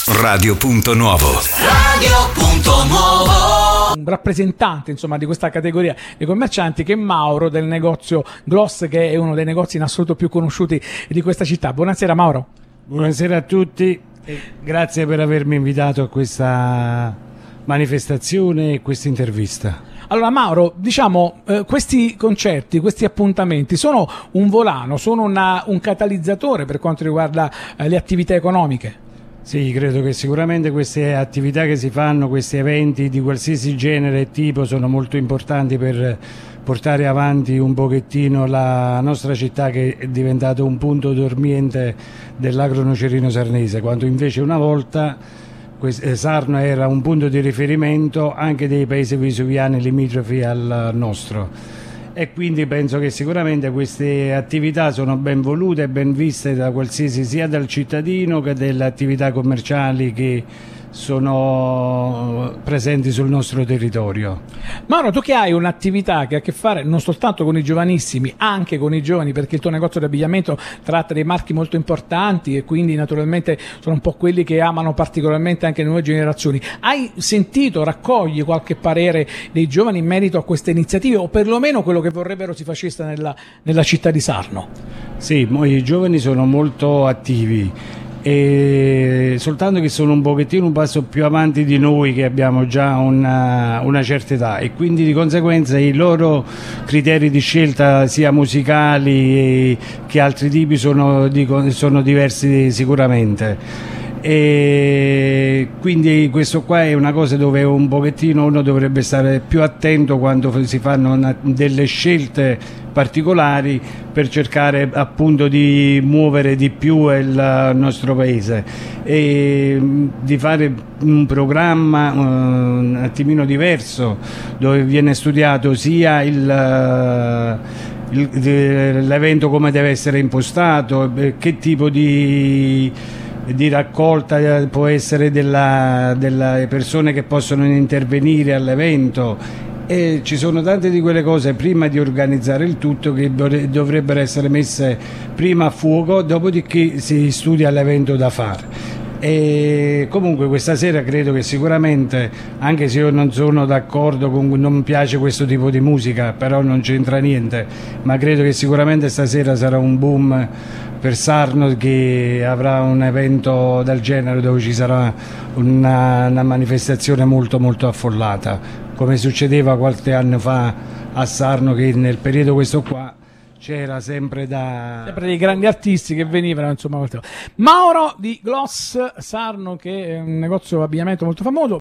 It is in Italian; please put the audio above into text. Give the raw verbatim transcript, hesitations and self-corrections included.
Radio Punto Nuovo. Radio Punto Nuovo. Un rappresentante, insomma, di questa categoria di commercianti, che è Mauro, del negozio Gloss, che è uno dei negozi in assoluto più conosciuti di questa città. Buonasera Mauro. Buonasera a tutti e grazie per avermi invitato a questa manifestazione e questa intervista. Allora Mauro, diciamo, eh, questi concerti, questi appuntamenti sono un volano, sono una, un catalizzatore per quanto riguarda eh, le attività economiche? Sì, credo che sicuramente queste attività che si fanno, questi eventi di qualsiasi genere e tipo sono molto importanti per portare avanti un pochettino la nostra città, che è diventato un punto dormiente dell'agro nocerino sarnese, quando invece una volta Sarno era un punto di riferimento anche dei paesi vesuviani limitrofi al nostro, e quindi penso che sicuramente queste attività sono ben volute e ben viste da qualsiasi, sia dal cittadino che delle attività commerciali che sono presenti sul nostro territorio. Mauro, tu che hai un'attività che ha a che fare non soltanto con i giovanissimi, anche con i giovani, perché il tuo negozio di abbigliamento tratta dei marchi molto importanti e quindi naturalmente sono un po' quelli che amano particolarmente anche le nuove generazioni, hai sentito, raccogli qualche parere dei giovani in merito a queste iniziative, o perlomeno quello che vorrebbero si facesse nella, nella città di Sarno? Sì, i giovani sono molto attivi, e soltanto che sono un pochettino un passo più avanti di noi, che abbiamo già una, una certa età, e quindi di conseguenza i loro criteri di scelta sia musicali che altri tipi sono, sono diversi sicuramente, e quindi questo qua è una cosa dove un pochettino uno dovrebbe stare più attento quando si fanno una, delle scelte particolari per cercare appunto di muovere di più il nostro paese e di fare un programma uh, un attimino diverso, dove viene studiato sia il l'evento come deve essere impostato, che tipo di di raccolta può essere della, delle persone che possono intervenire all'evento, e ci sono tante di quelle cose prima di organizzare il tutto che dovrebbero essere messe prima a fuoco, dopodiché si studia l'evento da fare. E comunque questa sera credo che sicuramente, anche se io non sono d'accordo con, non mi piace questo tipo di musica, però non c'entra niente, ma credo che sicuramente stasera sarà un boom per Sarno, che avrà un evento del genere dove ci sarà una, una manifestazione molto molto affollata, come succedeva qualche anno fa a Sarno, che nel periodo questo qua c'era sempre da sempre dei grandi artisti che venivano, insomma. Mauro di Gloss Sarno, che è un negozio di abbigliamento molto famoso.